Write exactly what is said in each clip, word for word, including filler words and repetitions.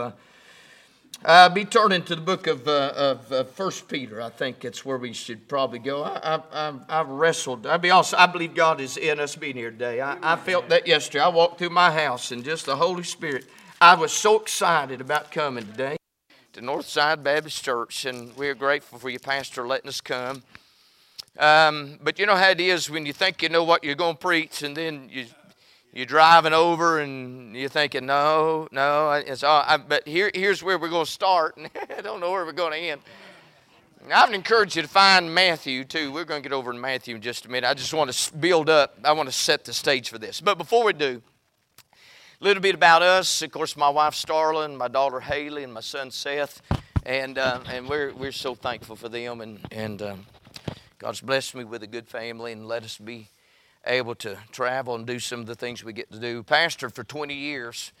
Uh, uh, be turning to the book of, uh, of uh, First Peter. I think it's where we should probably go. I, I, I, I've wrestled. I'll be honest, I believe God is in us being here today. I, I felt that yesterday. I walked through my house and just the Holy Spirit. I was so excited about coming today to Northside Baptist Church, and we're grateful for your pastor letting us come. Um, but you know how it is when you think you know what you're going to preach, and then you You're driving over and you're thinking, no, no. It's all, I, but here, here's where we're going to start. And I don't know where we're going to end. I would encourage you to find Matthew, too. We're going to get over in Matthew in just a minute. I just want to build up. I want to set the stage for this. But before we do, a little bit about us. Of course, my wife, Starlin, my daughter, Haley, and my son, Seth. And uh, and we're we're so thankful for them. And, and um, God's blessed me with a good family and let us be able to travel and do some of the things we get to do. Pastored for twenty years,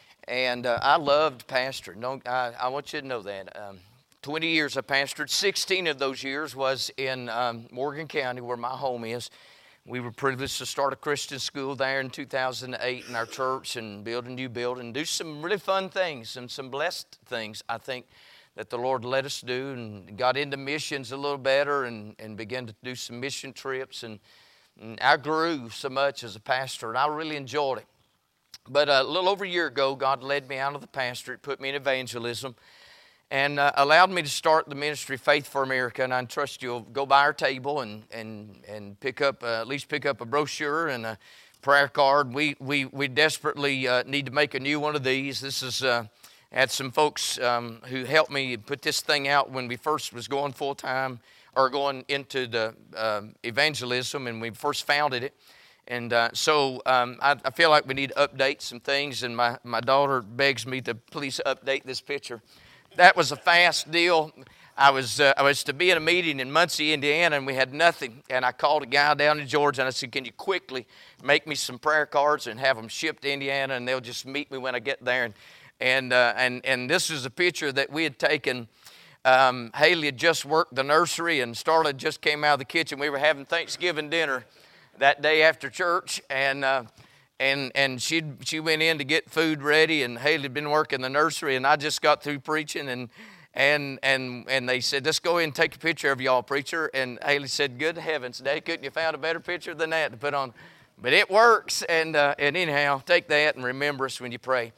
and uh, I loved pastoring. Don't, I, I want you to know that. Um, twenty years I pastored. sixteen of those years was in um, Morgan County, where my home is. We were privileged to start a Christian school there in two thousand eight in our church and build a new building and do some really fun things and some blessed things, I think, that the Lord let us do, and got into missions a little better and, and began to do some mission trips. And And I grew so much as a pastor, and I really enjoyed it. But a little over a year ago, God led me out of the pastorate, put me in evangelism, and uh, allowed me to start the ministry Faith for America. And I trust you'll go by our table and and and pick up uh, at least pick up a brochure and a prayer card. We we we desperately uh, need to make a new one of these. This is uh, had some folks um, who helped me put this thing out when we first was going full time. Or going into the uh, evangelism, and we first founded it. And uh, so um, I, I feel like we need to update some things, and my, my daughter begs me to please update this picture. That was a fast deal. I was uh, I was to be in a meeting in Muncie, Indiana, and we had nothing. And I called a guy down in Georgia, and I said, can you quickly make me some prayer cards and have them shipped to Indiana, and they'll just meet me when I get there. And and uh, and, and this is a picture that we had taken. Um, Haley had just worked the nursery, and Starla just came out of the kitchen. We were having Thanksgiving dinner that day after church, and uh, and and she she went in to get food ready, and Haley had been working the nursery, and I just got through preaching, and and and and they said, let's go in and take a picture of y'all, preacher. And Haley said, good heavens, Daddy, couldn't you found a better picture than that to put on? But it works, and uh, and anyhow, take that and remember us when you pray.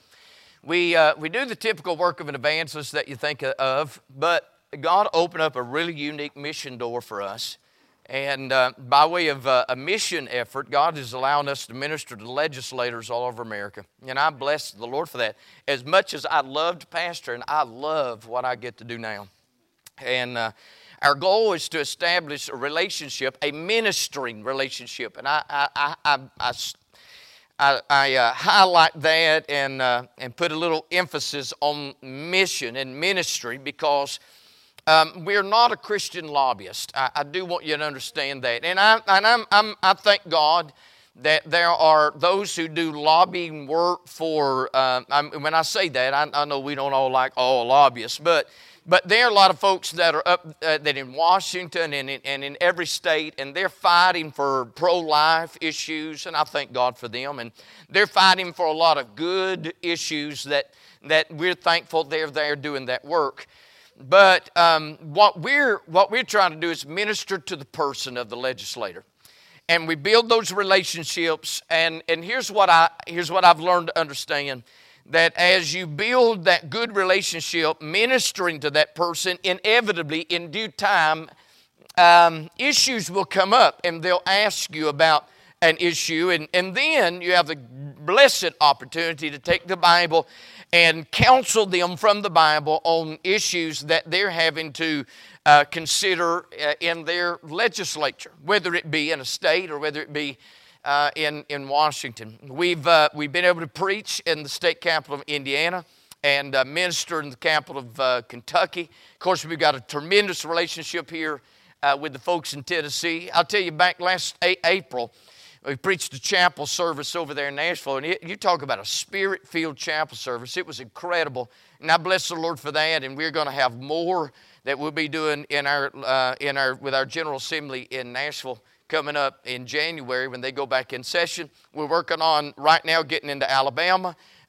We uh, we do the typical work of an evangelist that you think of, but God opened up a really unique mission door for us. And uh, by way of uh, a mission effort, God is allowing us to minister to legislators all over America. And I bless the Lord for that. As much as I loved pastoring, I love what I get to do now. And uh, our goal is to establish a relationship, a ministering relationship. And I I I, I, I I, I uh, highlight that and uh, and put a little emphasis on mission and ministry because um, we're not a Christian lobbyist. I, I do want you to understand that, and I and I'm, I'm I thank God that there are those who do lobbying work for. Uh, I'm, when I say that, I, I know we don't all like all lobbyists, but. But there are a lot of folks that are up uh, that in Washington and in, and in every state, and they're fighting for pro-life issues, and I thank God for them. And they're fighting for a lot of good issues that that we're thankful they're there doing that work. But um, what we're what we're trying to do is minister to the person of the legislator, and we build those relationships. And and here's what I here's what I've learned to understand. That as you build that good relationship, ministering to that person, inevitably, in due time, um, issues will come up, and they'll ask you about an issue, and, and then you have the blessed opportunity to take the Bible and counsel them from the Bible on issues that they're having to uh, consider uh, in their legislature, whether it be in a state or whether it be Uh, in, in Washington. We've, uh, we've been able to preach in the state capital of Indiana and uh, minister in the capital of uh, Kentucky. Of course, we've got a tremendous relationship here uh, with the folks in Tennessee. I'll tell you, back last a- April, we preached a chapel service over there in Nashville, and it, you talk about a spirit-filled chapel service. It was incredible, and I bless the Lord for that, and we're going to have more that we'll be doing in our, uh, in our, with our General Assembly in Nashville coming up in January when they go back in session. We're working on right now getting into Alabama.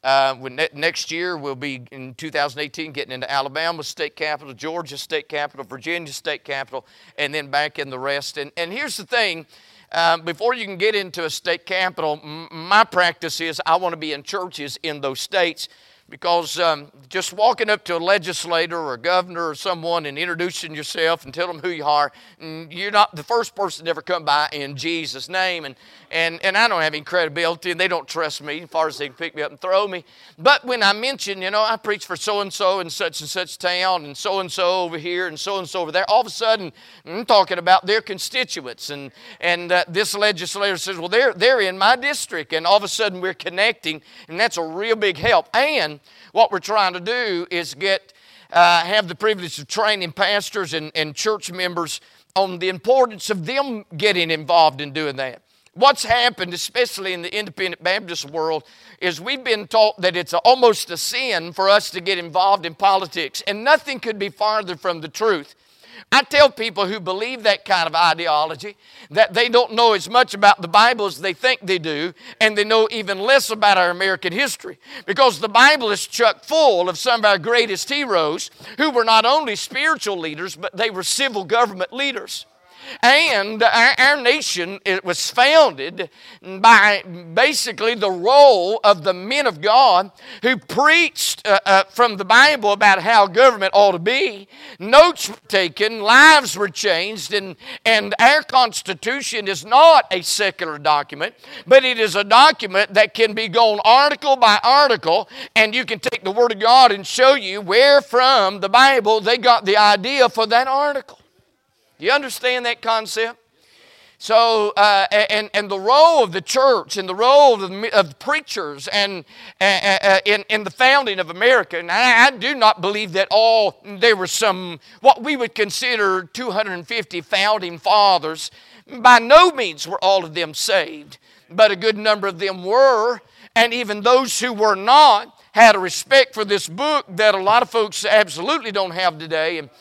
Uh, when ne- next year, we'll be in two thousand eighteen getting into Alabama state capital, Georgia state capital, Virginia state capital, and then back in the rest. And, and here's the thing, uh, before you can get into a state capital, m- my practice is I want to be in churches in those states, because um, just walking up to a legislator or a governor or someone and introducing yourself and telling them who you are, you're not the first person to ever come by in Jesus' name. And, and, and I don't have any credibility, and they don't trust me as far as they can pick me up and throw me. But when I mention, you know, I preach for so-and-so in such and such town and so-and-so over here and so-and-so over there, all of a sudden I'm talking about their constituents. And, and uh, this legislator says, well, they're, they're in my district. And all of a sudden we're connecting, and that's a real big help. And what we're trying to do is get, uh, have the privilege of training pastors and, and church members on the importance of them getting involved in doing that. What's happened, especially in the independent Baptist world, is we've been taught that it's a, almost a sin for us to get involved in politics, and nothing could be farther from the truth. I tell people who believe that kind of ideology that they don't know as much about the Bible as they think they do, and they know even less about our American history, because the Bible is chock full of some of our greatest heroes who were not only spiritual leaders, but they were civil government leaders. And our, our nation, it was founded by basically the role of the men of God who preached uh, uh, from the Bible about how government ought to be. Notes were taken, lives were changed, and, and our Constitution is not a secular document, but it is a document that can be gone article by article, and you can take the Word of God and show you where from the Bible they got the idea for that article. You understand that concept? So, uh, and, and the role of the church and the role of the, of preachers and uh, uh, in, in the founding of America, and I, I do not believe that all, there were some, what we would consider two hundred fifty founding fathers. By no means were all of them saved, but a good number of them were, and even those who were not had a respect for this book that a lot of folks absolutely don't have today. And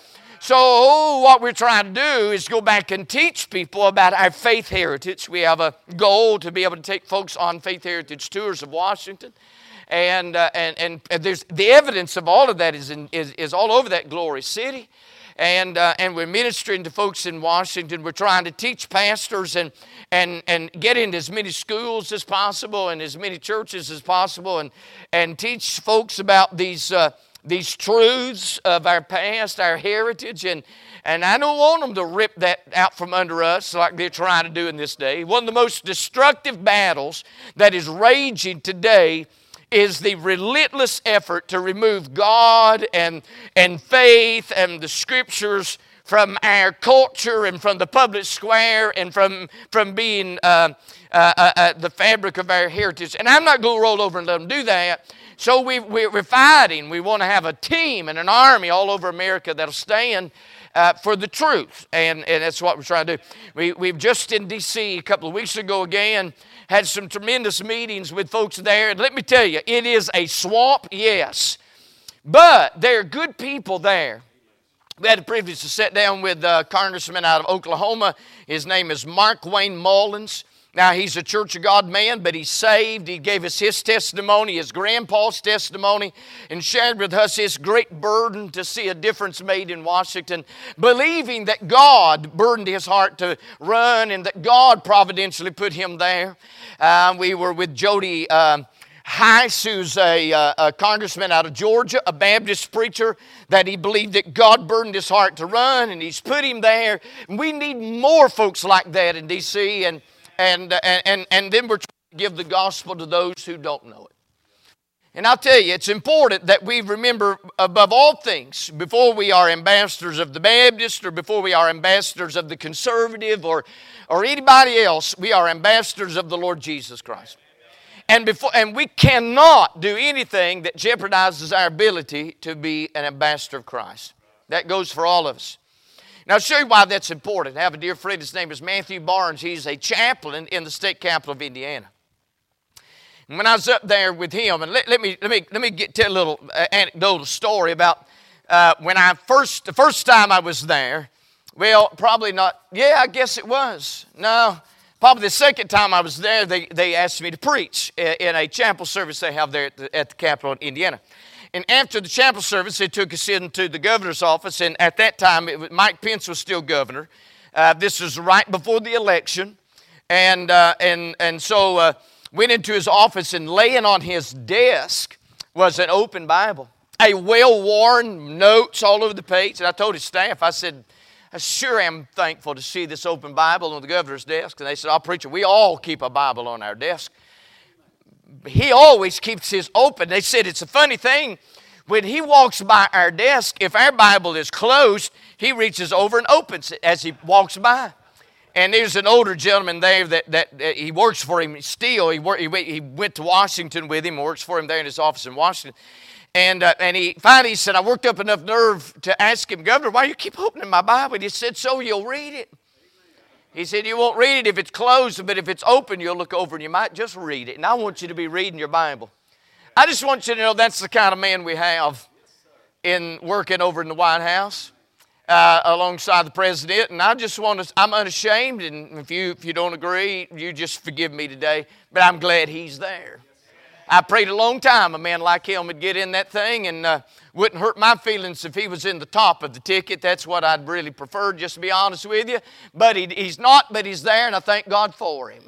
so what we're trying to do is go back and teach people about our faith heritage. We have a goal to be able to take folks on faith heritage tours of Washington. And, uh, and, and, and there's the evidence of all of that is, in, is, is all over that glory city. And, uh, and we're ministering to folks in Washington. We're trying to teach pastors and, and, and get into as many schools as possible and as many churches as possible and, and teach folks about these uh, these truths of our past, our heritage, and, and I don't want them to rip that out from under us like they're trying to do in this day. One of the most destructive battles that is raging today is the relentless effort to remove God and, and faith and the Scriptures from our culture and from the public square and from, from being uh, uh, uh, uh, the fabric of our heritage. And I'm not going to roll over and let them do that. So we, we, we're fighting. We want to have a team and an army all over America that'll stand uh, for the truth. And, and that's what we're trying to do. We, we've just in D C a couple of weeks ago again had some tremendous meetings with folks there. And let me tell you, it is a swamp, yes. But there are good people there. We had the privilege to sit down with a congressman out of Oklahoma. His name is Mark Wayne Mullins. Now, he's a Church of God man, but he's saved. He gave us his testimony, his grandpa's testimony, and shared with us his great burden to see a difference made in Washington, believing that God burdened his heart to run and that God providentially put him there. Uh, we were with Jody uh, Heiss, who's a, uh, a congressman out of Georgia, a Baptist preacher, that he believed that God burdened his heart to run, and he's put him there. We need more folks like that in D C, and And, and, and then we're trying to give the gospel to those who don't know it. And I'll tell you, it's important that we remember above all things, before we are ambassadors of the Baptist or before we are ambassadors of the conservative or, or anybody else, we are ambassadors of the Lord Jesus Christ. And, before, and we cannot do anything that jeopardizes our ability to be an ambassador of Christ. That goes for all of us. Now, I'll show you why that's important. I have a dear friend, his name is Matthew Barnes. He's a chaplain in the state capital of Indiana. And when I was up there with him, and let, let me let me let me get tell a little anecdotal story about uh, when I first the first time I was there. Well, probably not. Yeah, I guess it was. No, Probably the second time I was there, they, they asked me to preach in a chapel service they have there at the, at the Capitol in Indiana. And after the chapel service, they took us into the governor's office, and at that time, it was, Mike Pence was still governor. Uh, this was right before the election, and uh, and and so uh, went into his office, and laying on his desk was an open Bible, a well-worn, notes all over the page. And I told his staff, I said, I sure am thankful to see this open Bible on the governor's desk. And they said, "Oh, preacher, we all keep a Bible on our desk." He always keeps his open. They said it's a funny thing. When he walks by our desk, if our Bible is closed, he reaches over and opens it as he walks by. And there's an older gentleman there that, that, that he works for him still. He, work, he, he went to Washington with him, works for him there in his office in Washington. And, uh, and he finally he said, I worked up enough nerve to ask him, "Governor, why do you keep opening my Bible?" And he said, "So you'll read it." He said, "You won't read it if it's closed, but if it's open, you'll look over and you might just read it. And I want you to be reading your Bible." I just want you to know that's the kind of man we have in working over in the White House uh, alongside the president. And I just want to, I'm unashamed, and if you, if you don't agree, you just forgive me today, but I'm glad he's there. I prayed a long time a man like him would get in that thing, and uh, wouldn't hurt my feelings if he was in the top of the ticket. That's what I'd really prefer, just to be honest with you. But he, he's not, but he's there, and I thank God for him.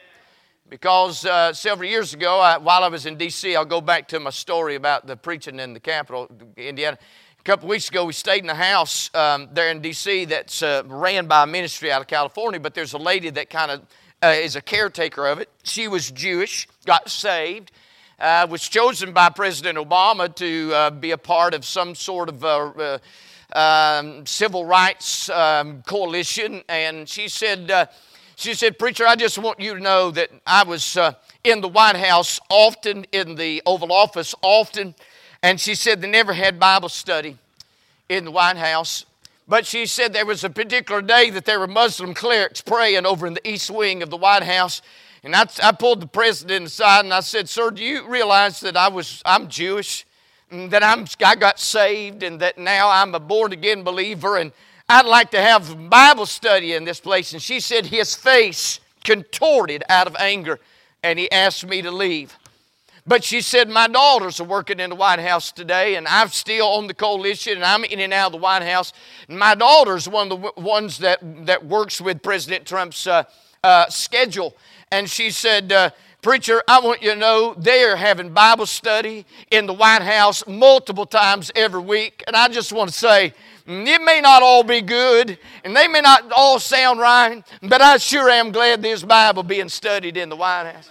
Because uh, several years ago, I, while I was in D C, I'll go back to my story about the preaching in the Capitol, Indiana. A couple of weeks ago, we stayed in a house um, there in D C that's uh, ran by a ministry out of California, but there's a lady that kind of uh, is a caretaker of it. She was Jewish, got saved. Uh, was chosen by President Obama to uh, be a part of some sort of uh, uh, um, civil rights um, coalition. And she said, uh, she said, "Preacher, I just want you to know that I was uh, in the White House often, in the Oval Office often." And she said they never had Bible study in the White House. But she said there was a particular day that there were Muslim clerics praying over in the east wing of the White House. And I, I pulled the president aside and I said, "Sir, do you realize that I was, I'm Jewish, and that I'm, I got saved, and that now I'm a born-again believer, and I'd like to have Bible study in this place?" And she said his face contorted out of anger, and he asked me to leave. But she said, "My daughters are working in the White House today, and I'm still on the coalition, and I'm in and out of the White House. And my daughter's one of the ones that, that works with President Trump's uh, uh, schedule." And she said, uh, "Preacher, I want you to know they are having Bible study in the White House multiple times every week. And I just want to say, it may not all be good, and they may not all sound right, but I sure am glad there's Bible being studied in the White House."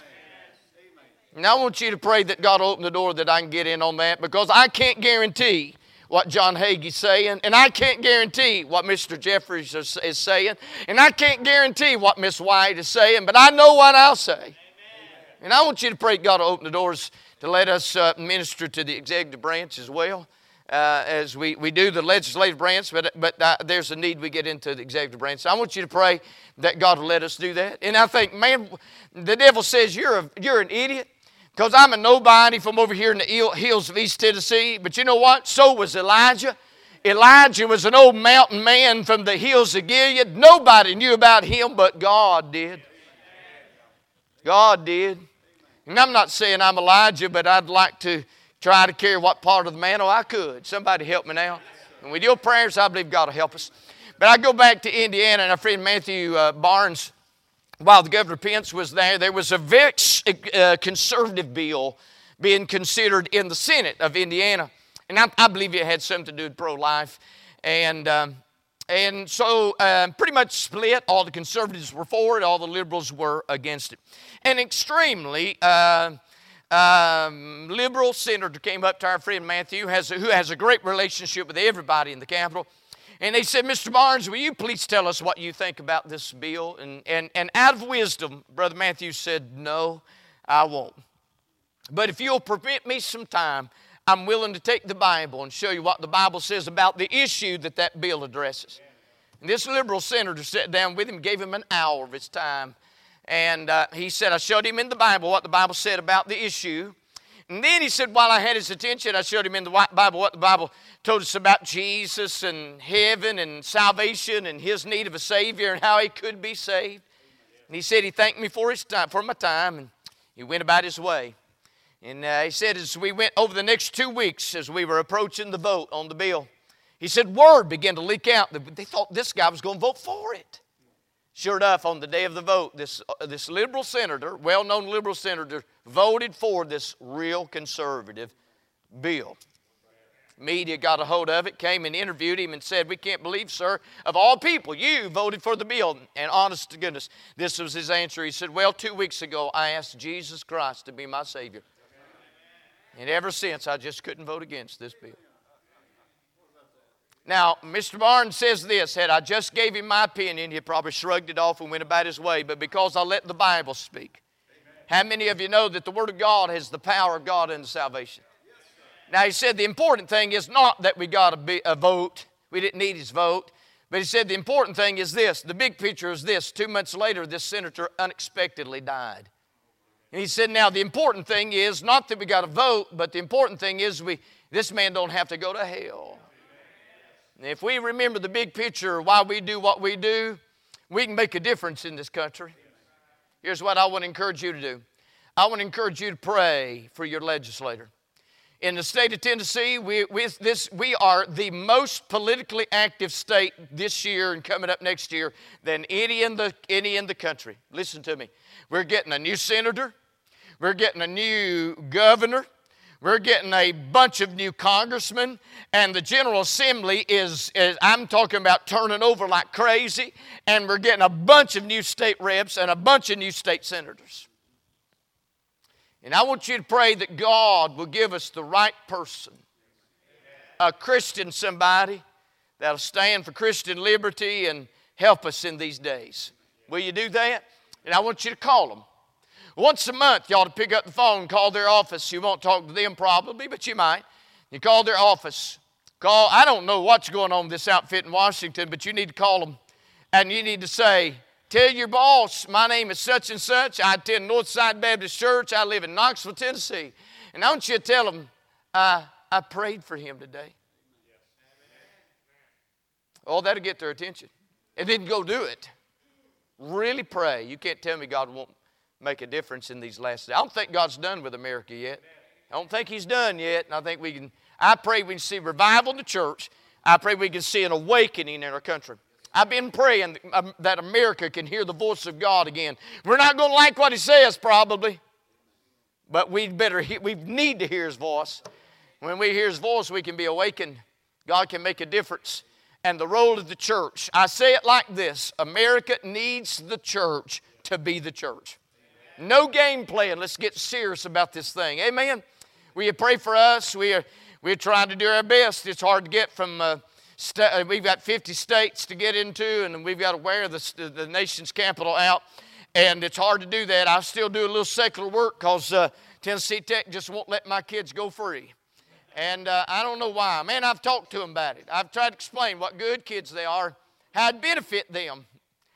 And I want you to pray that God will open the door that I can get in on that, because I can't guarantee what John Hagee's saying, and I can't guarantee what Mister Jeffries is, is saying, and I can't guarantee what Miss White is saying, but I know what I'll say. Amen. And I want you to pray God will open the doors to let us uh, minister to the executive branch as well, uh, as we, we do the legislative branch, but, but uh, there's a need we get into the executive branch. So I want you to pray that God will let us do that. And I think, man, the devil says you're, a, you're an idiot, because I'm a nobody from over here in the hills of East Tennessee. But you know what? So was Elijah. Elijah was an old mountain man from the hills of Gilead. Nobody knew about him, but God did. God did. And I'm not saying I'm Elijah, but I'd like to try to carry what part of the mantle I could. Somebody help me now. And with your prayers, I believe God will help us. But I go back to Indiana, and our friend Matthew uh, Barnes, while the Governor Pence was there, there was a very uh, conservative bill being considered in the Senate of Indiana. And I, I believe it had something to do with pro-life. And, um, and so uh, pretty much split. All the conservatives were for it. All the liberals were against it. An extremely uh, um, liberal senator came up to our friend Matthew, has a, who has a great relationship with everybody in the Capitol. And they said, "Mister Barnes, will you please tell us what you think about this bill?" And, and, and out of wisdom, Brother Matthew said, "No, I won't. But if you'll permit me some time, I'm willing to take the Bible and show you what the Bible says about the issue that that bill addresses." And this liberal senator sat down with him, gave him an hour of his time. And uh, he said, I showed him in the Bible what the Bible said about the issue. And then he said, while I had his attention, I showed him in the Bible what the Bible told us about Jesus and heaven and salvation and his need of a Savior and how he could be saved. And he said he thanked me for his time, for my time, and he went about his way. And uh, he said as we went over the next two weeks, as we were approaching the vote on the bill, he said word began to leak out that they thought this guy was going to vote for it. Sure enough, on the day of the vote, this, uh, this liberal senator, well-known liberal senator, voted for this real conservative bill. Media got a hold of it, came and interviewed him and said, we can't believe, sir, of all people, you voted for the bill. And honest to goodness, this was his answer. He said, well, two weeks ago, I asked Jesus Christ to be my Savior. And ever since, I just couldn't vote against this bill. Now, Mister Barnes says this, had I just gave him my opinion, he probably shrugged it off and went about his way. But because I let the Bible speak, how many of you know that the Word of God has the power of God unto salvation? Now, he said the important thing is not that we got a, be, a vote. We didn't need his vote. But he said the important thing is this. The big picture is this. Two months later, this senator unexpectedly died. And he said, now, the important thing is not that we got a vote, but the important thing is we this man don't have to go to hell. And if we remember the big picture of why we do what we do, we can make a difference in this country. Here's what I want to encourage you to do. I want to encourage you to pray for your legislator. In the state of Tennessee, we, we, this, we are the most politically active state this year and coming up next year than any in, the, any in the country. Listen to me. We're getting a new senator. We're getting a new governor. We're getting a bunch of new congressmen. And the General Assembly is, is, I'm talking about turning over like crazy. And we're getting a bunch of new state reps and a bunch of new state senators. And I want you to pray that God will give us the right person, a Christian somebody that'll stand for Christian liberty and help us in these days. Will you do that? And I want you to call them. Once a month, you ought to pick up the phone and call their office. You won't talk to them probably, but you might. You call their office. Call, I don't know what's going on with this outfit in Washington, but you need to call them. And you need to say, tell your boss, my name is such and such. I attend Northside Baptist Church. I live in Knoxville, Tennessee. And I want you to tell them, uh, I prayed for him today. Oh, that'll get their attention. And then go do it. Really pray. You can't tell me God won't make a difference in these last days. I don't think God's done with America yet. I don't think He's done yet. And I think we can, I pray we can see revival in the church. I pray we can see an awakening in our country. I've been praying that America can hear the voice of God again. We're not going to like what He says probably, but we better we need to hear His voice. When we hear His voice, we can be awakened. God can make a difference. And the role of the church, I say it like this, America needs the church to be the church. No game playing. Let's get serious about this thing. Amen? Will you pray for us? We are, we're trying to do our best. It's hard to get from... Uh, St- we've got fifty states to get into, and we've got to wear the, the nation's capital out, and it's hard to do that. I still do a little secular work because uh, Tennessee Tech just won't let my kids go free, and uh, I don't know why. Man, I've talked to them about it. I've tried to explain what good kids they are, how it benefit them,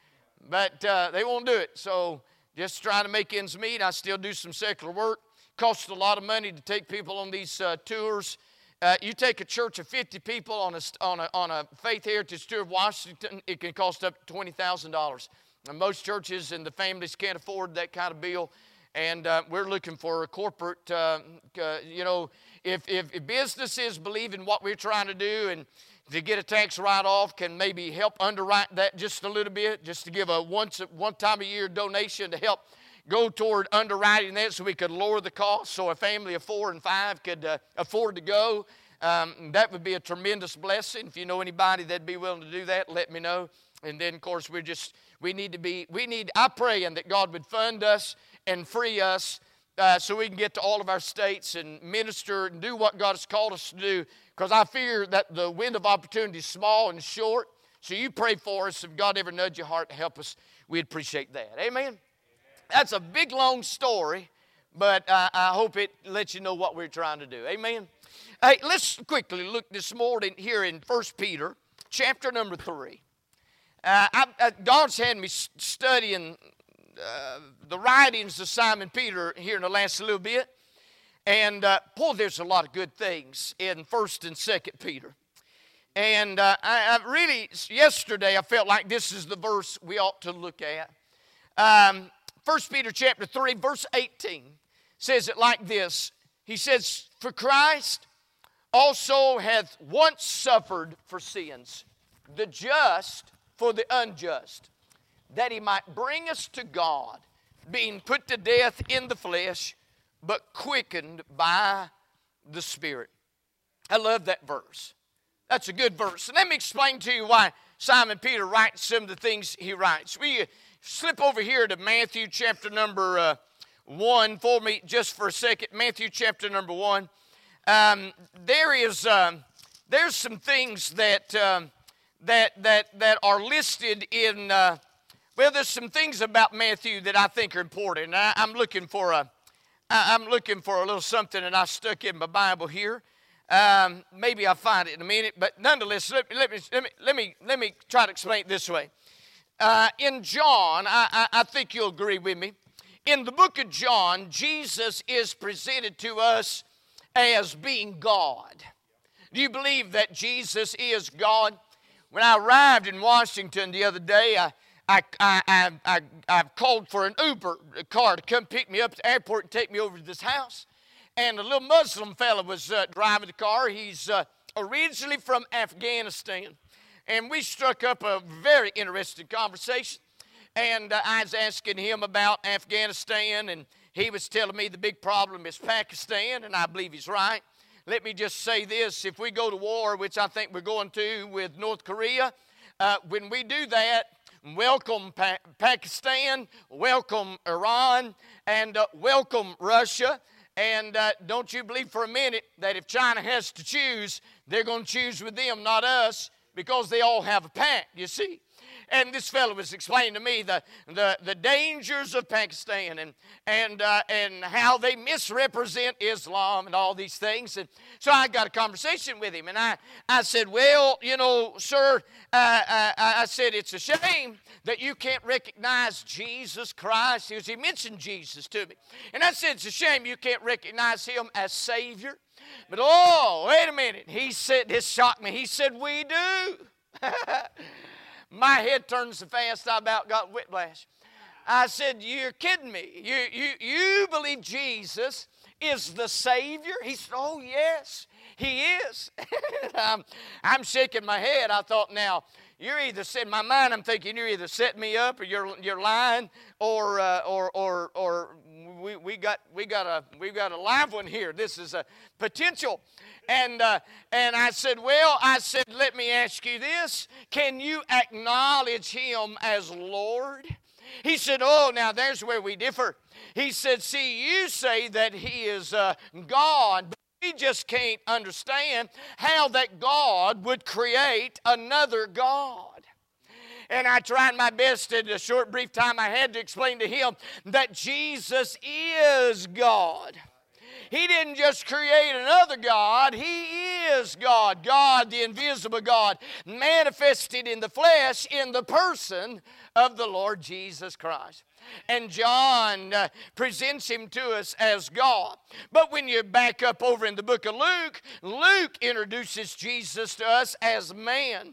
but uh, they won't do it. So just trying to make ends meet. I still do some secular work. Costs a lot of money to take people on these uh, tours. Uh, you take a church of fifty people on a, on a, on a Faith Heritage Tour of Washington, it can cost up to twenty thousand dollars. And most churches and the families can't afford that kind of bill. And uh, we're looking for a corporate, uh, uh, you know, if, if, if businesses believe in what we're trying to do and to get a tax write-off can maybe help underwrite that just a little bit, just to give a once one time a year donation to help go toward underwriting that so we could lower the cost so a family of four and five could uh, afford to go. Um, that would be a tremendous blessing. If you know anybody that'd be willing to do that, let me know. And then, of course, we're just, we need to be, we need, I pray and that God would fund us and free us uh, so we can get to all of our states and minister and do what God has called us to do. Because I fear that the window of opportunity is small and short. So you pray for us. If God ever nudge your heart to help us, we'd appreciate that. Amen? That's a big, long story, but uh, I hope it lets you know what we're trying to do. Amen? Hey, let's quickly look this morning here in First Peter, chapter number three. Uh, I, uh, God's had me studying uh, the writings of Simon Peter here in the last little bit. And, uh, boy, there's a lot of good things in First and Second Peter. And uh, I, I really, yesterday, I felt like this is the verse we ought to look at. Um, First Peter chapter three, verse eighteen says it like this. He says, for Christ also hath once suffered for sins, the just for the unjust, that he might bring us to God, being put to death in the flesh, but quickened by the Spirit. I love that verse. That's a good verse. And let me explain to you why Simon Peter writes some of the things he writes. We slip over here to Matthew chapter number uh, one for me just for a second. Matthew chapter number one. Um, there is um, there's some things that um, that that that are listed in. Uh, well, there's some things about Matthew that I think are important. I, I'm looking for a I, I'm looking for a little something that I stuck in my Bible here. Um, maybe I'll find it in a minute, but nonetheless, let, let me let me let me let me try to explain it this way. Uh, in John, I, I, I think you'll agree with me. In the book of John, Jesus is presented to us as being God. Do you believe that Jesus is God? When I arrived in Washington the other day, I I I I, I, I called for an Uber car to come pick me up at the airport and take me over to this house. And a little Muslim fella was uh, driving the car. He's uh, originally from Afghanistan. And we struck up a very interesting conversation. And uh, I was asking him about Afghanistan, and he was telling me the big problem is Pakistan, and I believe he's right. Let me just say this. If we go to war, which I think we're going to with North Korea, uh, when we do that, welcome pa- Pakistan, welcome Iran, and uh, welcome Russia. And uh, don't you believe for a minute that if China has to choose, they're going to choose with them, not us, because they all have a pact, you see. And this fellow was explaining to me the, the, the dangers of Pakistan and, and, uh, and how they misrepresent Islam and all these things. And so I got a conversation with him, and I, I said, well, you know, sir, uh, I, I said, it's a shame that you can't recognize Jesus Christ. He, was, he mentioned Jesus to me. And I said, it's a shame you can't recognize him as Savior. But, oh, wait a minute. He said, this shocked me. He said, we do. My head turned so fast I about got whiplash. I said, you're kidding me. You, you, you believe Jesus is the Savior? He said, oh, yes, he is. I'm, I'm shaking my head. I thought, now, you're either setting my mind, I'm thinking you're either setting me up or you're, you're lying or, uh, or, or, or we, we, got, we, got a, we got a live one here. This is a potential. And, uh, and I said, well, I said, let me ask you this. Can you acknowledge him as Lord? He said, oh, now there's where we differ. He said, see, you say that he is uh, God, but we just can't understand how that God would create another God. And I tried my best in the short, brief time I had to explain to him that Jesus is God. He didn't just create another God. He is God. God, the invisible God, manifested in the flesh in the person of the Lord Jesus Christ. And John uh, presents him to us as God. But when you back up over in the book of Luke, Luke introduces Jesus to us as man.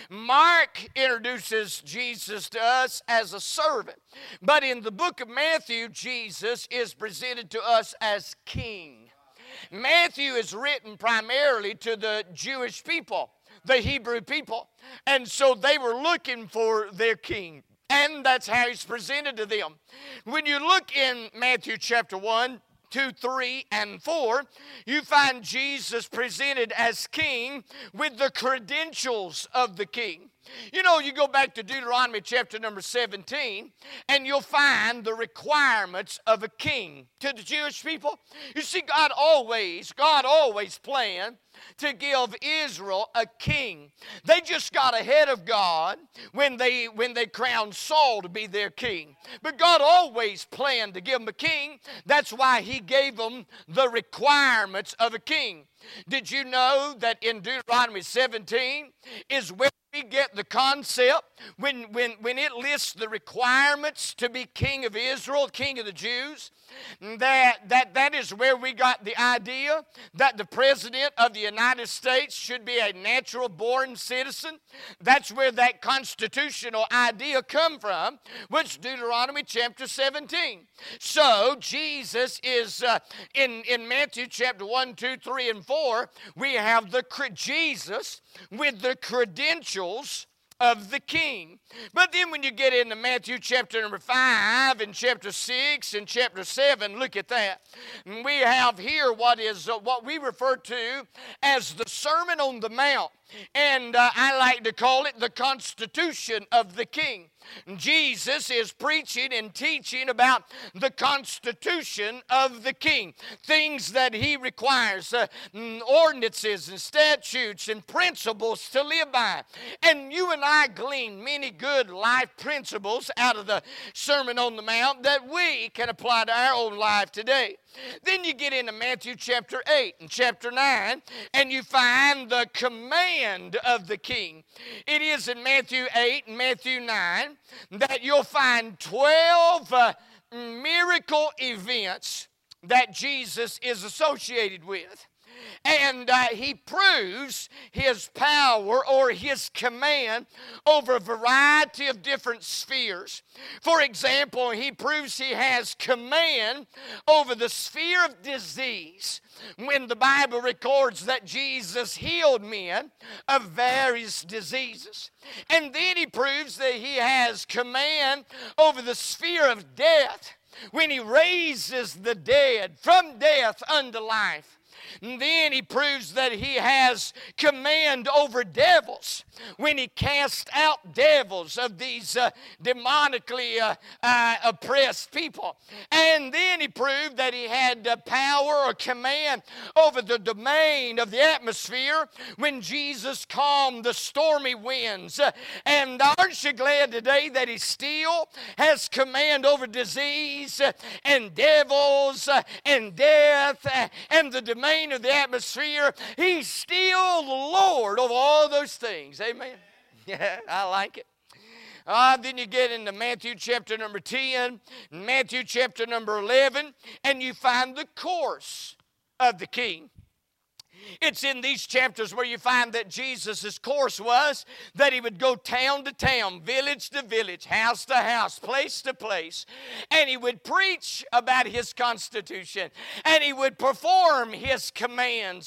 Mark introduces Jesus to us as a servant. But in the book of Matthew, Jesus is presented to us as king. Matthew is written primarily to the Jewish people, the Hebrew people. And so they were looking for their king. And that's how he's presented to them. When you look in Matthew chapter one, two, three, and four, you find Jesus presented as king with the credentials of the king. You know, you go back to Deuteronomy chapter number seventeen, and you'll find the requirements of a king to the Jewish people. You see, God always, God always planned to give Israel a king. They just got ahead of God when they, when they crowned Saul to be their king. But God always planned to give them a king. That's why he gave them the requirements of a king. Did you know that in Deuteronomy seventeen is where we get the concept when, when, when it lists the requirements to be king of Israel, king of the Jews? That, that, that is where we got the idea that the President of the United States should be a natural born citizen. That's where that constitutional idea come from, which Deuteronomy chapter seventeen. So Jesus is uh, in, in Matthew chapter one, two, three, and four, we have the Jesus with the credentials of the king. But then when you get into Matthew chapter number five and chapter six and chapter seven, look at that. We have here what is uh, what we refer to as the Sermon on the Mount. And uh, I like to call it the Constitution of the King. Jesus is preaching and teaching about the Constitution of the King. Things that he requires, uh, ordinances and statutes and principles to live by. And you and I glean many good life principles out of the Sermon on the Mount that we can apply to our own life today. Then you get into Matthew chapter eight and chapter nine, and you find the command of the king. It is in Matthew eight and Matthew nine that you'll find twelve uh, miracle events that Jesus is associated with. And uh, he proves his power or his command over a variety of different spheres. For example, he proves he has command over the sphere of disease. When the Bible records that Jesus healed men of various diseases. And then he proves that he has command over the sphere of death. When he raises the dead from death unto life. And then he proves that he has command over devils when he casts out devils of these uh, demonically uh, uh, oppressed people. And then he proved that he had uh, power or command over the domain of the atmosphere when Jesus calmed the stormy winds. Uh, and aren't you glad today that he still has command over disease uh, and devils uh, and death uh, and the domain of the atmosphere? He's still the Lord of all those things. Amen. Yeah, I like it. Uh, then you get into Matthew chapter number ten, Matthew chapter number eleven, and you find the course of the king. It's in these chapters where you find that Jesus' course was that he would go town to town, village to village, house to house, place to place, and he would preach about his constitution, and he would perform his commands,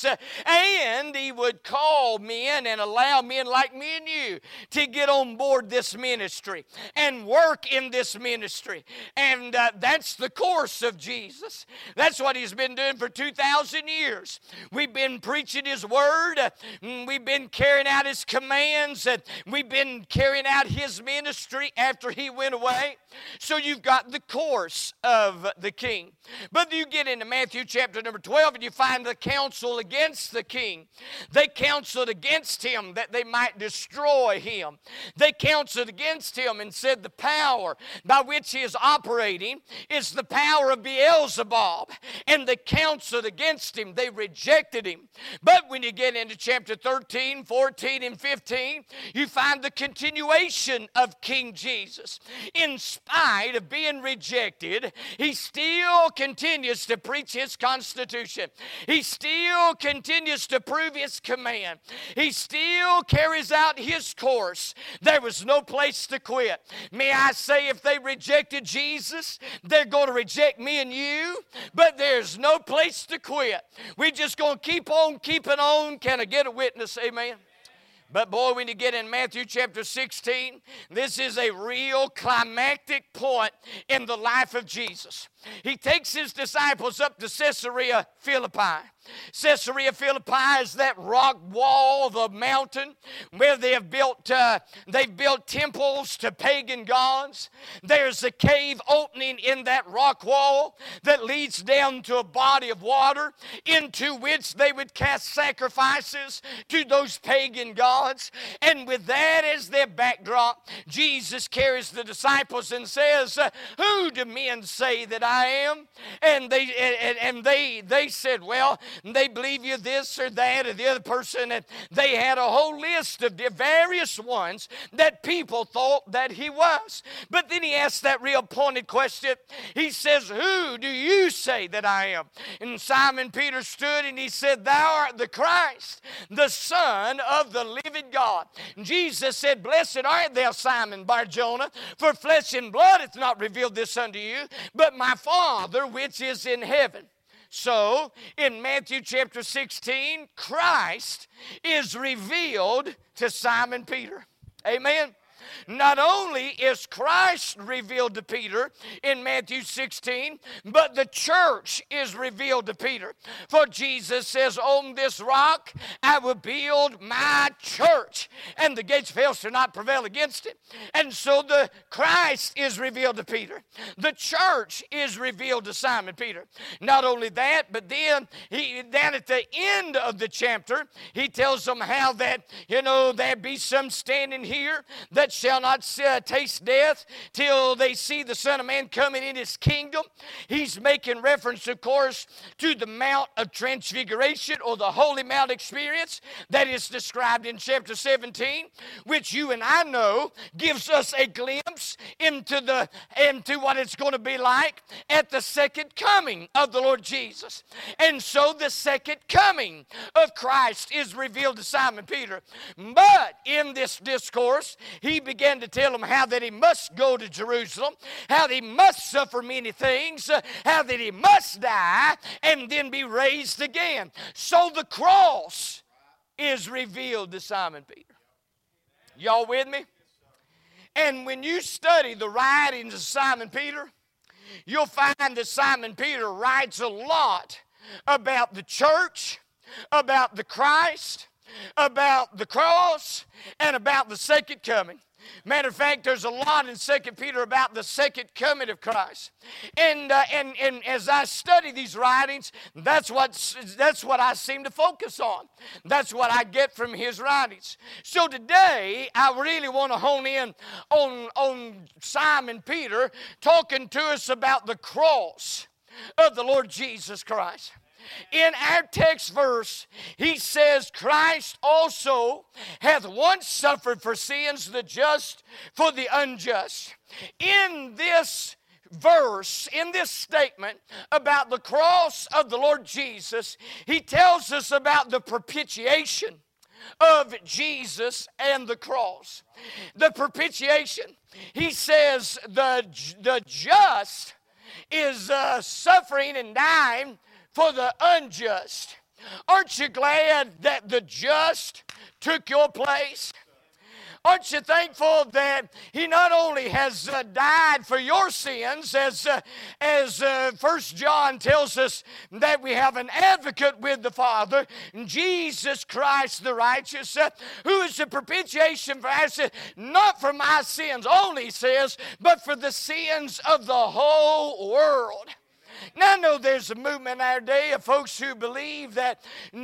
and he would call men and allow men like me and you to get on board this ministry and work in this ministry. And uh, that's the course of Jesus. That's what he's been doing for two thousand years. We've been preaching his word. We've been carrying out his commands. We've been carrying out his ministry after he went away. So you've got the course of the king. But you get into Matthew chapter number twelve and you find the counsel against the king. They counseled against him that they might destroy him. They counseled against him and said the power by which he is operating is the power of Beelzebub. And they counseled against him. They rejected him. But when you get into chapter thirteen, fourteen, and fifteen, you find the continuation of King Jesus. In spite of being rejected, he still continues to preach his constitution. He still continues to prove his command. He still carries out his course. There was no place to quit. May I say, if they rejected Jesus, they're going to reject me and you, but there's no place to quit. We're just going to keep on keeping on. Can I get a witness? Amen. But boy, when you get in Matthew chapter sixteen, this is a real climactic point in the life of Jesus. He takes his disciples up to Caesarea Philippi. Caesarea Philippi is that rock wall, the mountain, where they have built, uh, they've built temples to pagan gods. There's a cave opening in that rock wall that leads down to a body of water into which they would cast sacrifices to those pagan gods. And with that as their backdrop, Jesus carries the disciples and says, "Who do men say that I am?" And they and, and they they said, "Well, they believe you're this or that or the other person. And they had a whole list of the various ones that people thought that he was. But then he asked that real pointed question. He says, who do you say that I am? And Simon Peter stood and he said, thou art the Christ, the Son of the living God. And Jesus said, blessed art thou, Simon Bar-Jonah, for flesh and blood hath not revealed this unto you, but my Father which is in heaven. So, in Matthew chapter sixteen, Christ is revealed to Simon Peter. Amen. Not only is Christ revealed to Peter in Matthew sixteen, but the church is revealed to Peter. For Jesus says, on this rock I will build my church, and the gates of hell shall not prevail against it. And so the Christ is revealed to Peter. The church is revealed to Simon Peter. Not only that, but then he down at the end of the chapter, he tells them how that, you know, there be some standing here that shall not uh, taste death till they see the Son of Man coming in his kingdom. He's making reference, of course, to the Mount of Transfiguration, or the Holy Mount experience that is described in chapter seventeen, which you and I know gives us a glimpse into the into what it's going to be like at the second coming of the Lord Jesus. And so the second coming of Christ is revealed to Simon Peter. But in this discourse, he began to tell him how that he must go to Jerusalem, how that he must suffer many things, uh, how that he must die and then be raised again. So the cross is revealed to Simon Peter. Y'all with me? And when you study the writings of Simon Peter, you'll find that Simon Peter writes a lot about the church, about the Christ, about the cross, and about the second coming. Matter of fact, there's a lot in Second Peter about the second coming of Christ. And, uh, and, and as I study these writings, that's what, that's what I seem to focus on. That's what I get from his writings. So today, I really want to hone in on, on Simon Peter talking to us about the cross of the Lord Jesus Christ. In our text verse, he says, Christ also hath once suffered for sins, the just for the unjust. In this verse, in this statement about the cross of the Lord Jesus, he tells us about the propitiation of Jesus and the cross. The propitiation. He says the, the just is uh, suffering and dying for the unjust. Aren't you glad that the just took your place? Aren't you thankful that he not only has uh, died for your sins, as uh, as uh, First John tells us that we have an advocate with the Father, Jesus Christ the righteous, uh, who is the propitiation for our sins, not for my sins only, he says, but for the sins of the whole world. Now, I know there's a movement in our day of folks who believe that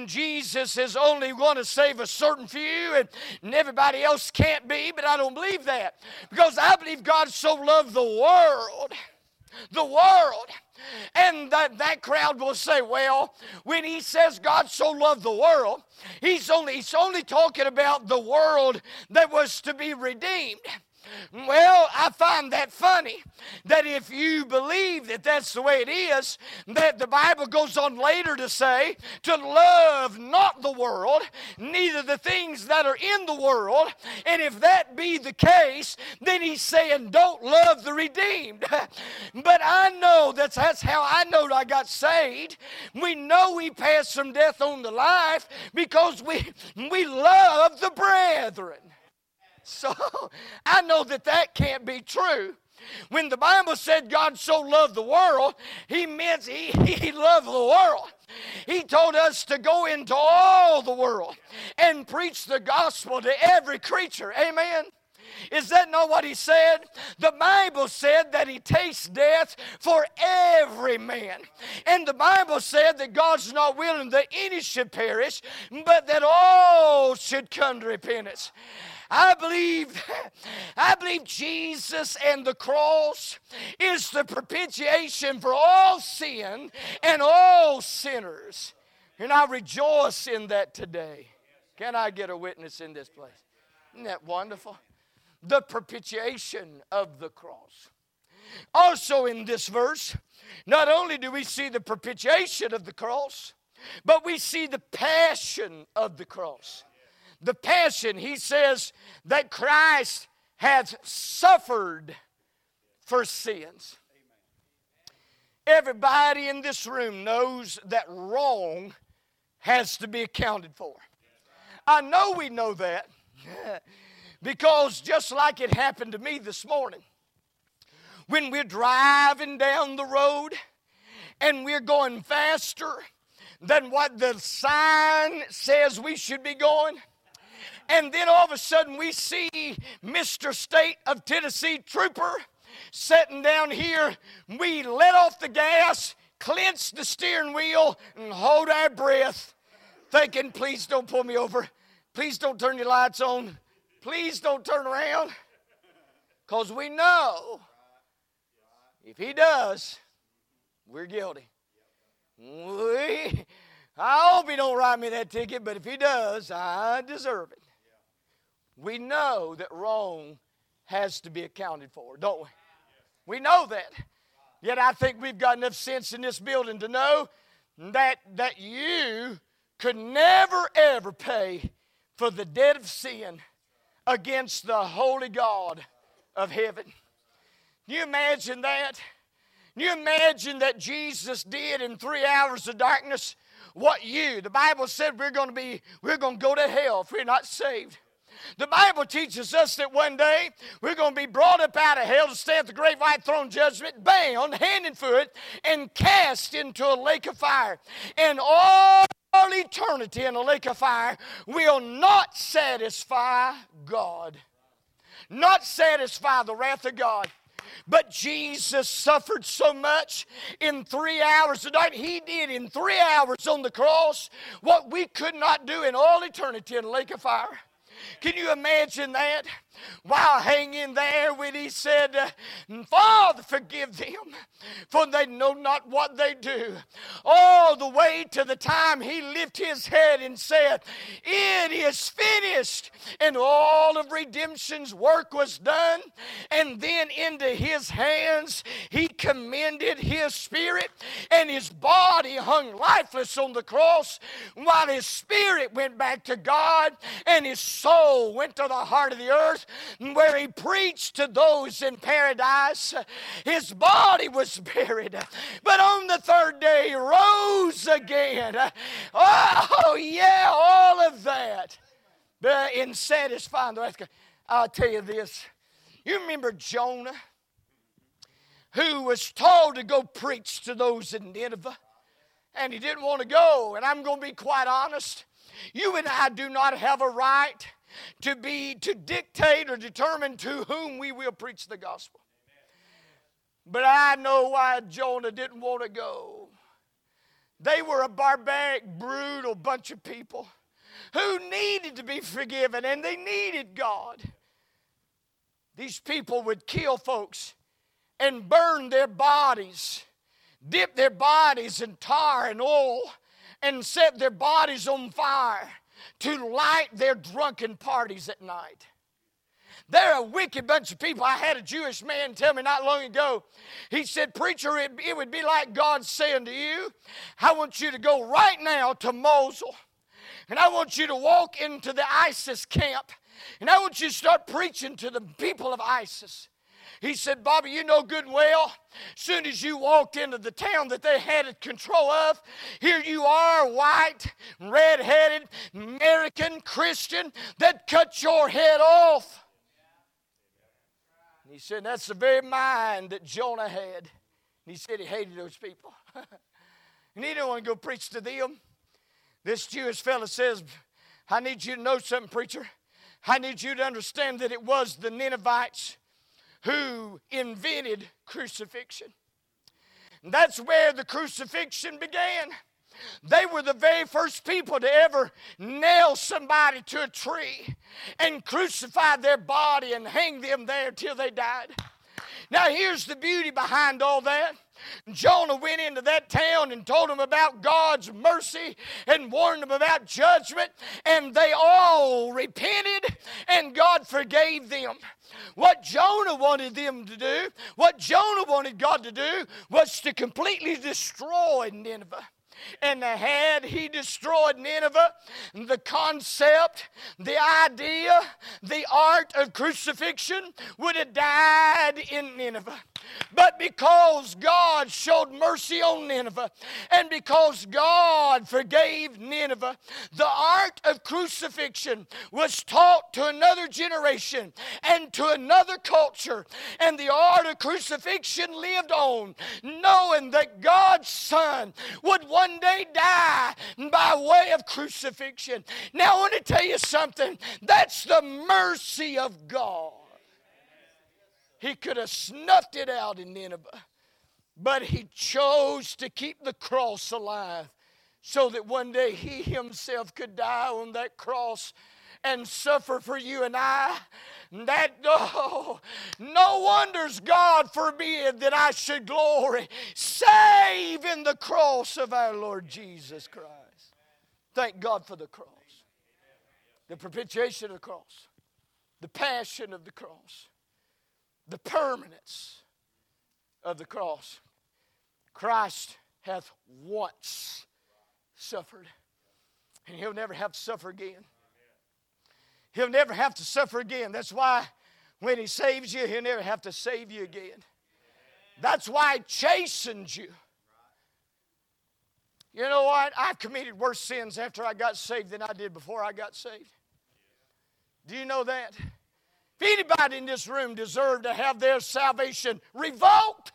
Jesus is only going to save a certain few and, and everybody else can't be, but I don't believe that. Because I believe God so loved the world, the world. And that, that crowd will say, well, when he says God so loved the world, he's only, he's only talking about the world that was to be redeemed. Well, I find that funny, that if you believe that that's the way it is, that the Bible goes on later to say, to love not the world, neither the things that are in the world, and if that be the case, then he's saying don't love the redeemed. But I know that's, that's how I know I got saved. We know we passed from death on to life because we, we love the brethren. So I know that that can't be true. When the Bible said God so loved the world, he meant he, he loved the world. He told us to go into all the world and preach the gospel to every creature. Amen. Is that not what he said? The Bible said that he tastes death for every man. And the Bible said that God's not willing that any should perish, but that all should come to repentance. I believe, I believe Jesus and the cross is the propitiation for all sin and all sinners. And I rejoice in that today. Can I get a witness in this place? Isn't that wonderful? The propitiation of the cross. Also in this verse, not only do we see the propitiation of the cross, but we see the passion of the cross. The passion, he says that Christ has suffered for sins. Everybody in this room knows that wrong has to be accounted for. I know we know that because just like it happened to me this morning, when we're driving down the road and we're going faster than what the sign says we should be going, and then all of a sudden we see Mister State of Tennessee Trooper sitting down here, we let off the gas, clench the steering wheel, and hold our breath, thinking, please don't pull me over. Please don't turn your lights on. Please don't turn around. Because we know if he does, we're guilty. We, I hope he don't write me that ticket, but if he does, I deserve it. We know that wrong has to be accounted for, don't we? We know that. Yet I think we've got enough sense in this building to know that, that you could never, ever pay for the debt of sin against the holy God of heaven. Can you imagine that? Can you imagine that Jesus did in three hours of darkness what you, the Bible said we're going to be, we're going to go to hell if we're not saved. The Bible teaches us that one day we're going to be brought up out of hell to stand at the great white throne judgment, bound hand and foot, and cast into a lake of fire. And all eternity in a lake of fire will not satisfy God. Not satisfy the wrath of God. But Jesus suffered so much in three hours a night. He did in three hours on the cross what we could not do in all eternity in a lake of fire. Can you imagine that? While hanging there when he said, Father, forgive them, for they know not what they do. All the way to the time he lifted his head and said, it is finished. And all of redemption's work was done. And then into his hands he commended his spirit, and his body hung lifeless on the cross while his spirit went back to God and his soul went to the heart of the earth, where he preached to those in paradise. His body was buried, but on the third day he rose again. Oh yeah, all of that but in satisfying the wrath of God. I'll tell you this, you remember Jonah, who was told to go preach to those in Nineveh, and he didn't want to go. And I'm going to be quite honest, you and I do not have a right to be, to dictate or determine to whom we will preach the gospel. But I know why Jonah didn't want to go. They were a barbaric, brutal bunch of people who needed to be forgiven, and they needed God. These people would kill folks and burn their bodies, dip their bodies in tar and oil, and set their bodies on fire to light their drunken parties at night. They're a wicked bunch of people. I had a Jewish man tell me not long ago, he said, preacher, it, it would be like God saying to you, I want you to go right now to Mosul, and I want you to walk into the ISIS camp, and I want you to start preaching to the people of ISIS. He said, Bobby, you know good and well, as soon as you walked into the town that they had control of, here you are, white, red-headed, American Christian, that cut your head off. And he said, that's the very mind that Jonah had. And he said he hated those people. And he didn't want to go preach to them. This Jewish fellow says, I need you to know something, preacher. I need you to understand that it was the Ninevites who invented crucifixion. And that's where the crucifixion began. They were the very first people to ever nail somebody to a tree and crucify their body and hang them there till they died. Now here's the beauty behind all that. Jonah went into that town and told them about God's mercy and warned them about judgment, and they all repented and God forgave them. What Jonah wanted them to do, what Jonah wanted God to do, was to completely destroy Nineveh. And had he destroyed Nineveh, the concept, the idea, the art of crucifixion would have died in Nineveh. But because God showed mercy on Nineveh, and because God forgave Nineveh, the art of crucifixion was taught to another generation and to another culture. And the art of crucifixion lived on, knowing that God's Son would one day die by way of crucifixion. Now I want to tell you something. That's the mercy of God. He could have snuffed it out in Nineveh, but he chose to keep the cross alive so that one day he himself could die on that cross and suffer for you and I. That, oh, no wonders God forbid that I should glory save in the cross of our Lord Jesus Christ. Thank God for the cross. The propitiation of the cross. The passion of the cross. The permanence of the cross. Christ hath once suffered, and he'll never have to suffer again. He'll never have to suffer again. That's why when he saves you, he'll never have to save you again. That's why he chastens you. You know what? I've committed worse sins after I got saved than I did before I got saved. Do you know that? If anybody in this room deserved to have their salvation revoked,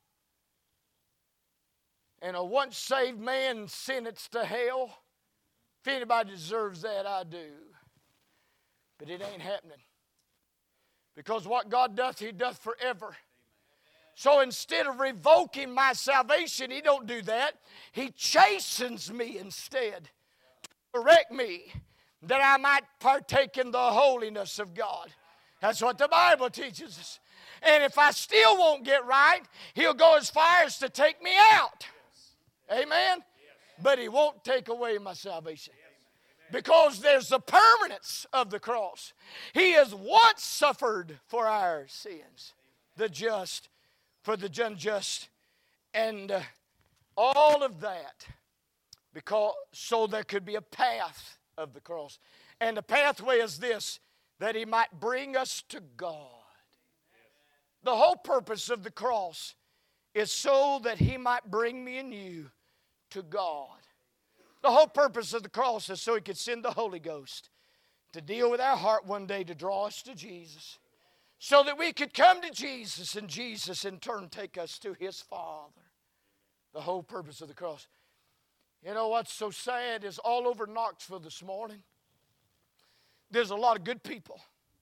and a once saved man sentenced to hell, if anybody deserves that, I do. But it ain't happening. Because what God doth, he doth forever. So instead of revoking my salvation, he don't do that. He chastens me instead to correct me that I might partake in the holiness of God. That's what the Bible teaches us. And if I still won't get right, he'll go as far as to take me out. Amen? But he won't take away my salvation. Because there's the permanence of the cross. He has once suffered for our sins. The just for the unjust. And uh, all of that because so there could be a path of the cross. And the pathway is this, that he might bring us to God. The whole purpose of the cross is so that he might bring me and you to God. The whole purpose of the cross is so he could send the Holy Ghost to deal with our heart one day, to draw us to Jesus, so that we could come to Jesus and Jesus in turn take us to his Father. The whole purpose of the cross. You know what's so sad is all over Knoxville this morning, there's a lot of good people.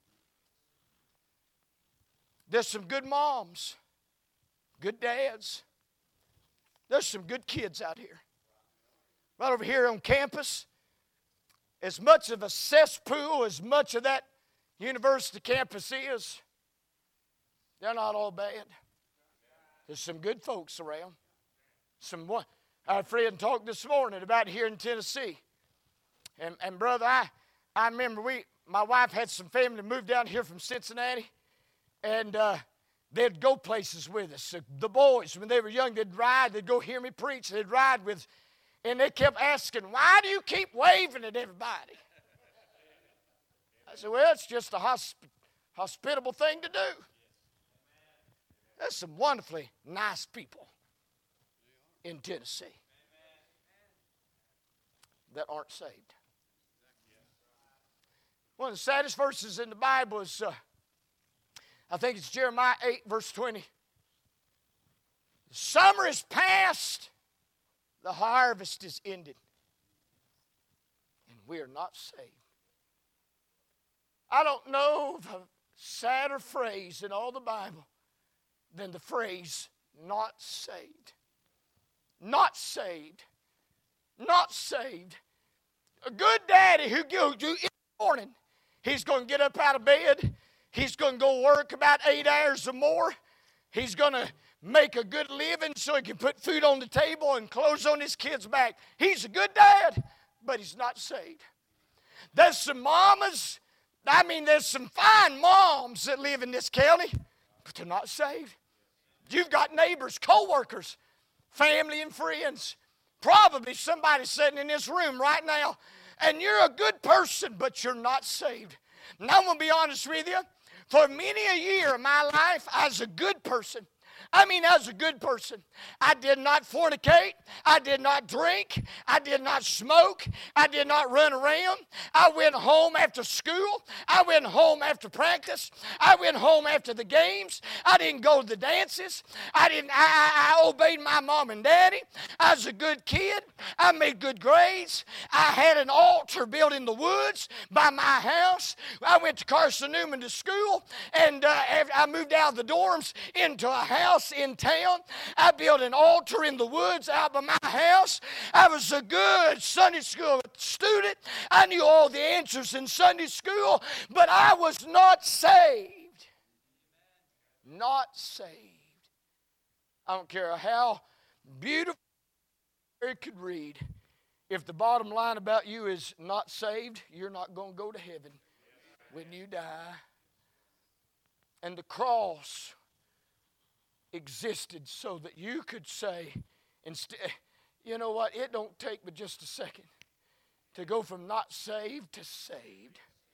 There's some good moms, good dads. There's some good kids out here. Right over here on campus, as much of a cesspool as much of that university campus is, they're not all bad. There's some good folks around. Some one, our friend talked this morning about here in Tennessee. And, and brother, I, I remember we, my wife had some family moved down here from Cincinnati, and uh, they'd go places with us. The boys, when they were young, they'd ride, they'd go hear me preach, they'd ride with, and they kept asking, why do you keep waving at everybody? I said, well, it's just a hosp- hospitable thing to do. There's some wonderfully nice people in Tennessee that aren't saved. One of the saddest verses in the Bible is, uh, I think it's Jeremiah eight, verse twenty. The summer is past, the harvest is ended, and we are not saved. I don't know of a sadder phrase in all the Bible than the phrase, not saved. Not saved. Not saved. A good daddy who goes in the morning, he's going to get up out of bed. He's going to go work about eight hours or more. He's going to make a good living so he can put food on the table and clothes on his kids' back. He's a good dad, but he's not saved. There's some mamas, I mean, there's some fine moms that live in this county, but they're not saved. You've got neighbors, co-workers, family and friends, probably somebody sitting in this room right now, and you're a good person, but you're not saved. And I'm going to be honest with you. For many a year of my life, I was a good person. I mean, I was a good person. I did not fornicate. I did not drink. I did not smoke. I did not run around. I went home after school. I went home after practice. I went home after the games. I didn't go to the dances. I didn't. I, I, I obeyed my mom and daddy. I was a good kid. I made good grades. I had an altar built in the woods by my house. I went to Carson Newman to school, and uh, I moved out of the dorms into a house in town. I built an altar in the woods out by my house. I was a good Sunday school student. I knew all the answers in Sunday school, but I was not saved. Not saved. I don't care how beautiful it could read. If the bottom line about you is not saved, you're not going to go to heaven when you die. And the cross existed so that you could say, instead, you know what, it don't take but just a second to go from not saved to saved.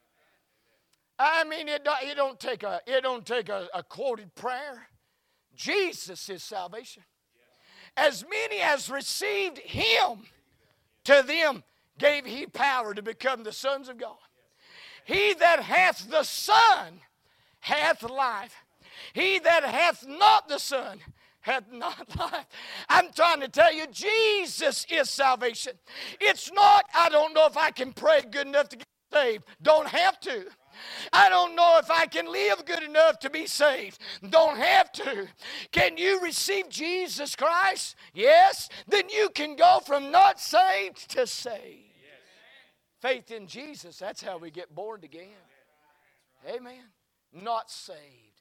I mean, it don't, it don't take a it don't take a, a quoted prayer. Jesus is salvation. As many as received him, to them gave he power to become the sons of God. He that hath the Son hath life. He that hath not the Son hath not life. I'm trying to tell you, Jesus is salvation. It's not, I don't know if I can pray good enough to get saved. Don't have to. I don't know if I can live good enough to be saved. Don't have to. Can you receive Jesus Christ? Yes. Then you can go from not saved to saved. Faith in Jesus, that's how we get born again. Amen. Not saved.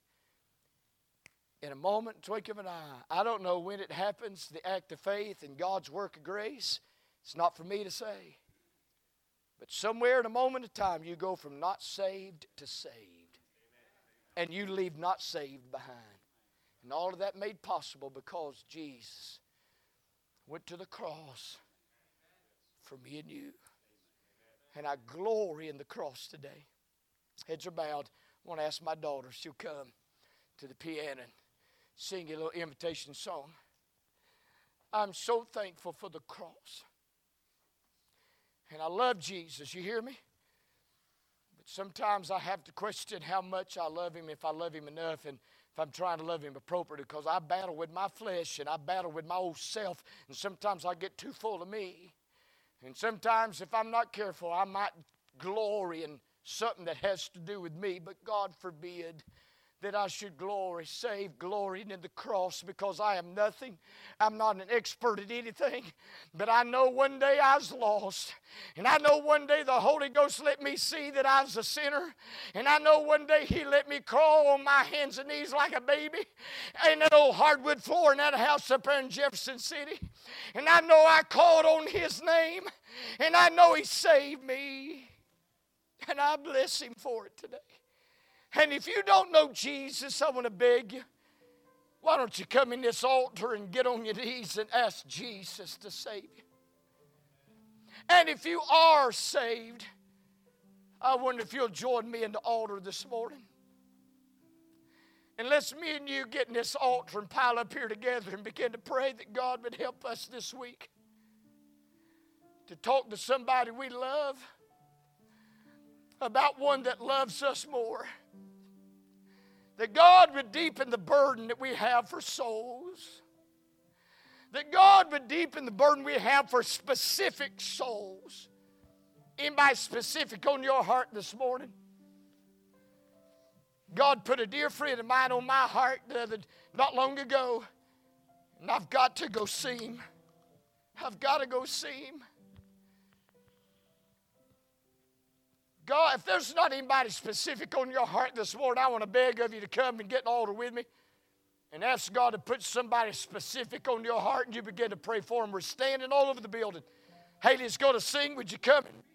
In a moment, twinkle of an eye. I don't know when it happens, the act of faith and God's work of grace. It's not for me to say. But somewhere in a moment of time, you go from not saved to saved. And you leave not saved behind. And all of that made possible because Jesus went to the cross for me and you. And I glory in the cross today. Heads are bowed. I want to ask my daughter, she'll come to the piano and sing a little invitation song. I'm so thankful for the cross. And I love Jesus, you hear me? But sometimes I have to question how much I love him, if I love him enough, and if I'm trying to love him appropriately, because I battle with my flesh and I battle with my old self, and sometimes I get too full of me. And sometimes if I'm not careful, I might glory in something that has to do with me, but God forbid that I should glory, save, glorying in the cross, because I am nothing. I'm not an expert at anything, but I know one day I was lost, and I know one day the Holy Ghost let me see that I was a sinner, and I know one day he let me crawl on my hands and knees like a baby in that old hardwood floor in that house up there in Jefferson City, and I know I called on his name, and I know he saved me, and I bless him for it today. And if you don't know Jesus, I want to beg you, why don't you come in this altar and get on your knees and ask Jesus to save you? And if you are saved, I wonder if you'll join me in the altar this morning. And let's me and you get in this altar and pile up here together and begin to pray that God would help us this week to talk to somebody we love about one that loves us more. That God would deepen the burden that we have for souls. That God would deepen the burden we have for specific souls. Anybody specific on your heart this morning? God put a dear friend of mine on my heart the other, not long ago. And I've got to go see him. I've got to go see him. God, if there's not anybody specific on your heart this morning, I want to beg of you to come and get an altar with me and ask God to put somebody specific on your heart, and you begin to pray for them. We're standing all over the building. Haley's going to sing. Would you come?